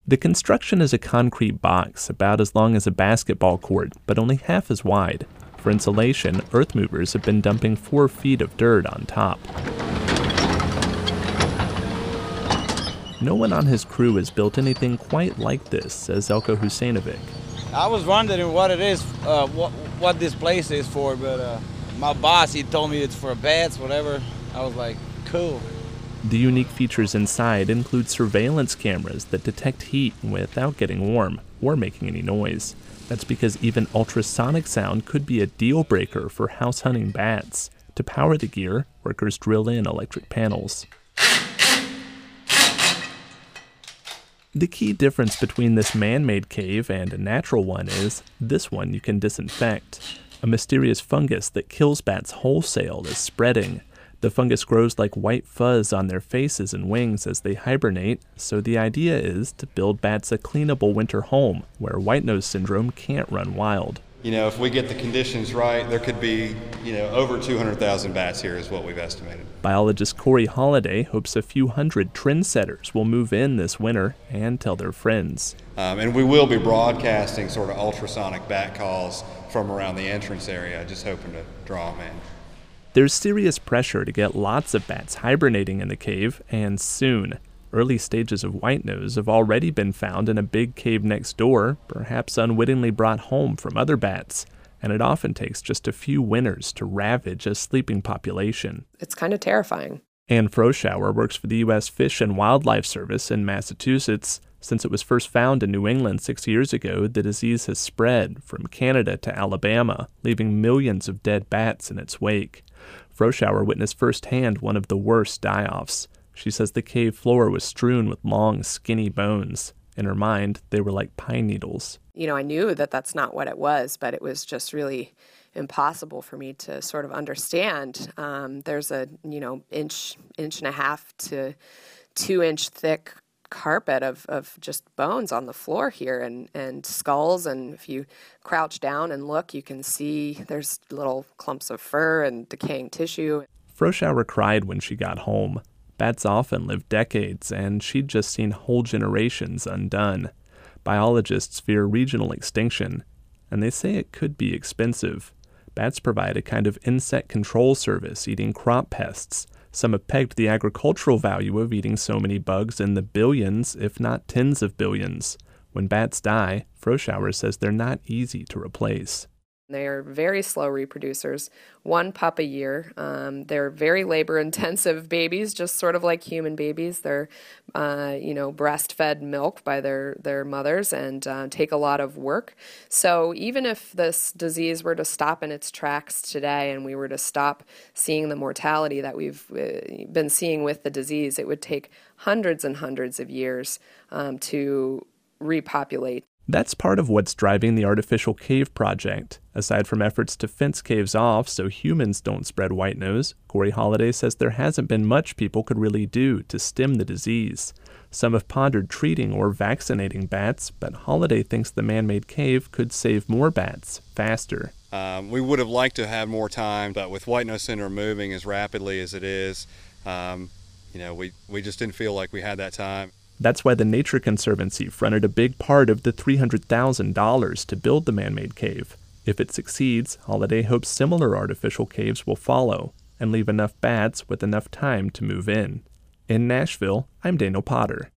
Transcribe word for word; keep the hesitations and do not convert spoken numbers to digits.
The construction is a concrete box about as long as a basketball court, but only half as wide. For insulation, earth movers have been dumping four feet of dirt on top. No one on his crew has built anything quite like this, says Elko Husseinovic. I was wondering what it is, uh, what, what this place is for, but uh, my boss, he told me it's for bats, whatever. I was like, cool. The unique features inside include surveillance cameras that detect heat without getting warm or making any noise. That's because even ultrasonic sound could be a deal breaker for house hunting bats. To power the gear, workers drill in electric panels. The key difference between this man-made cave and a natural one is this one you can disinfect. A mysterious fungus that kills bats wholesale is spreading. The fungus grows like white fuzz on their faces and wings as they hibernate, so the idea is to build bats a cleanable winter home where white-nose syndrome can't run wild. You know, if we get the conditions right, there could be, you know, over two hundred thousand bats here is what we've estimated. Biologist Corey Holliday hopes a few hundred trendsetters will move in this winter and tell their friends. Um, and we will be broadcasting sort of ultrasonic bat calls from around the entrance area, just hoping to draw them in. There's serious pressure to get lots of bats hibernating in the cave, and soon. Early stages of white-nose have already been found in a big cave next door, perhaps unwittingly brought home from other bats. And it often takes just a few winters to ravage a sleeping population. It's kind of terrifying. Ann Froschauer works for the U S Fish and Wildlife Service in Massachusetts. Since it was first found in New England six years ago, the disease has spread from Canada to Alabama, leaving millions of dead bats in its wake. Froschauer witnessed firsthand one of the worst die-offs. She says the cave floor was strewn with long, skinny bones. In her mind, they were like pine needles. You know, I knew that that's not what it was, but it was just really impossible for me to sort of understand. Um, there's a, you know, inch, inch and a half to two inch thick carpet of, of just bones on the floor here and, and skulls. And if you crouch down and look, you can see there's little clumps of fur and decaying tissue. Froschauer cried when she got home. Bats often live decades, and she'd just seen whole generations undone. Biologists fear regional extinction, and they say it could be expensive. Bats provide a kind of insect control service, eating crop pests. Some have pegged the agricultural value of eating so many bugs in the billions, if not tens of billions. When bats die, Froschauer says they're not easy to replace. They are very slow reproducers, one pup a year. Um, they're very labor-intensive babies, just sort of like human babies. They're, uh, you know, breastfed milk by their, their mothers and uh, take a lot of work. So even if this disease were to stop in its tracks today and we were to stop seeing the mortality that we've uh, been seeing with the disease, it would take hundreds and hundreds of years um, to repopulate. That's part of what's driving the Artificial Cave Project. Aside from efforts to fence caves off so humans don't spread white-nose, Corey Holliday says there hasn't been much people could really do to stem the disease. Some have pondered treating or vaccinating bats, but Holliday thinks the man-made cave could save more bats faster. Um, we would have liked to have more time, but with white-nose syndrome moving as rapidly as it is, um, you know, we, we just didn't feel like we had that time. That's why the Nature Conservancy fronted a big part of the three hundred thousand dollars to build the man-made cave. If it succeeds, Holliday hopes similar artificial caves will follow and leave enough bats with enough time to move in. In Nashville, I'm Daniel Potter.